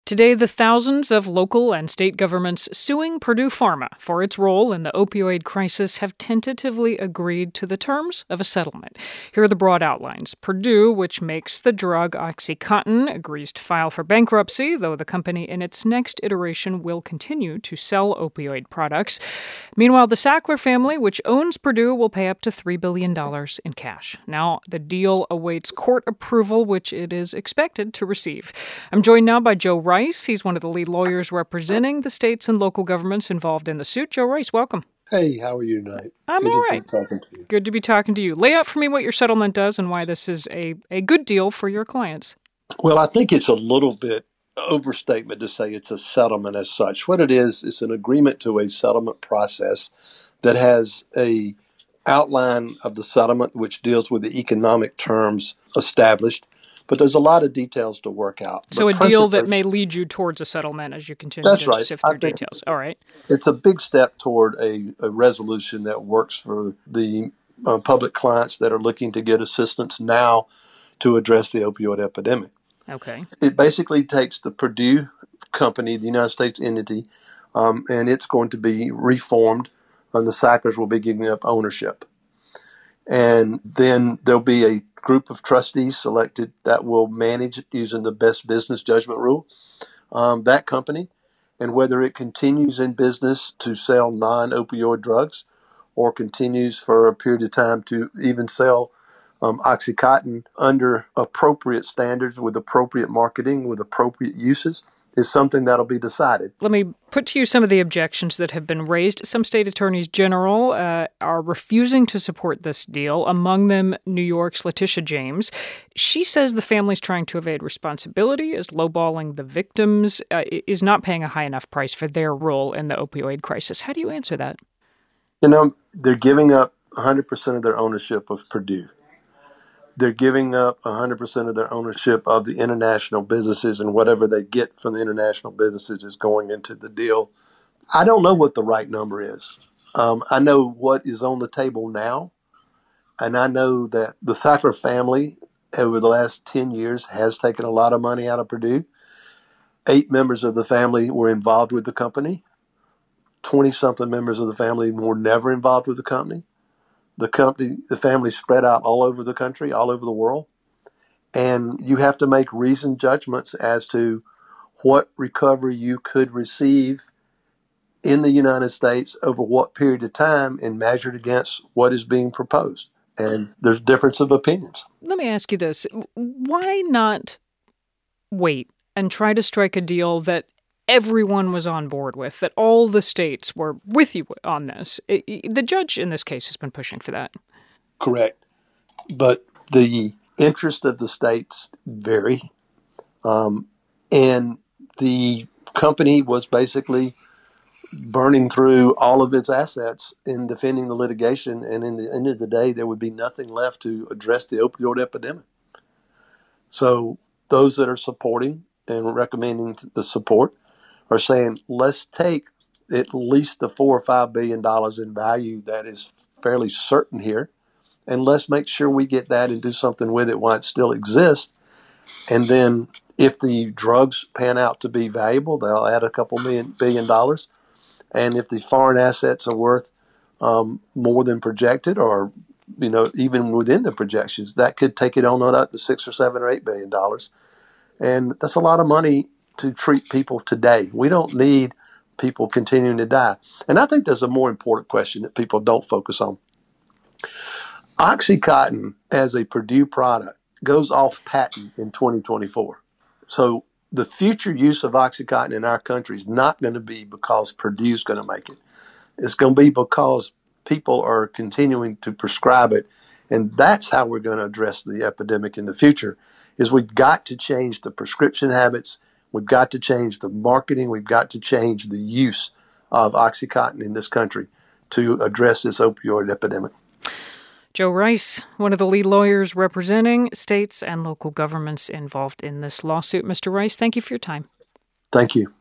Today, the thousands of local and state governments suing Purdue Pharma for its role in the opioid crisis have tentatively agreed to the terms of a settlement. Here are the broad outlines. Purdue, which makes the drug OxyContin, agrees to file for bankruptcy, though the company in its next iteration will continue to sell opioid products. Meanwhile, the Sackler family, which owns Purdue, will pay up to $3 billion in cash. Now, the deal awaits court approval, which it is expected to receive. I'm joined now by Joe Rice. He's one of the lead lawyers representing the states and local governments involved in the suit. Joe Rice, welcome. Hey, how are you tonight? I'm all right. Good to be talking to you. Good to be talking to you. Lay out for me what your settlement does and why this is a good deal for your clients. Well, I think it's a little bit overstatement to say it's a settlement as such. What it is, it's an agreement to a settlement process that has a outline of the settlement which deals with the economic terms established. But there's a lot of details to work out. So a deal that may lead you towards a settlement as you continue to sift through details. All right. It's a big step toward a resolution that works for the public clients that are looking to get assistance now to address the opioid epidemic. Okay. It basically takes the Purdue company, the United States entity, and it's going to be reformed, and the Sacklers will be giving up ownership. And then there'll be a group of trustees selected that will manage it using the best business judgment rule, that company, and whether it continues in business to sell non-opioid drugs or continues for a period of time to even sell OxyContin under appropriate standards with appropriate marketing, with appropriate uses, is something that'll be decided. Let me put to you some of the objections that have been raised. Some state attorneys general are refusing to support this deal, among them New York's Letitia James. She says the family's trying to evade responsibility, is lowballing the victims, is not paying a high enough price for their role in the opioid crisis. How do you answer that? You know, they're giving up 100% of their ownership of Purdue. They're giving up 100% of their ownership of the international businesses, and whatever they get from the international businesses is going into the deal. I don't know what the right number is. I know what is on the table now, and I know that the Sackler family over the last 10 years has taken a lot of money out of Purdue. 8 members of the family were involved with the company. 20-something members of the family were never involved with the company. The family spread out all over the country, all over the world. And you have to make reasoned judgments as to what recovery you could receive in the United States over what period of time and measured against what is being proposed. And there's difference of opinions. Let me ask you this. Why not wait and try to strike a deal that everyone was on board with, that all the states were with you on this? The judge in this case has been pushing for that. Correct. But the interest of the states vary. And the company was basically burning through all of its assets in defending the litigation. And in the end of the day, there would be nothing left to address the opioid epidemic. So those that are supporting and recommending the support are saying, let's take at least the $4 or $5 billion in value that is fairly certain here, and let's make sure we get that and do something with it while it still exists. And then if the drugs pan out to be valuable, they'll add a couple billion dollars. And if the foreign assets are worth more than projected, or even within the projections, that could take it on up to $6 or $7 or $8 billion. And that's a lot of money to treat people today. We don't need people continuing to die. And I think there's a more important question that people don't focus on. OxyContin, as a Purdue product, goes off patent in 2024. So the future use of OxyContin in our country is not going to be because Purdue's going to make it. It's going to be because people are continuing to prescribe it. And that's how we're going to address the epidemic in the future, is we've got to change the prescription habits. We've got to change the marketing. We've got to change the use of OxyContin in this country to address this opioid epidemic. Joe Rice, one of the lead lawyers representing states and local governments involved in this lawsuit. Mr. Rice, thank you for your time. Thank you.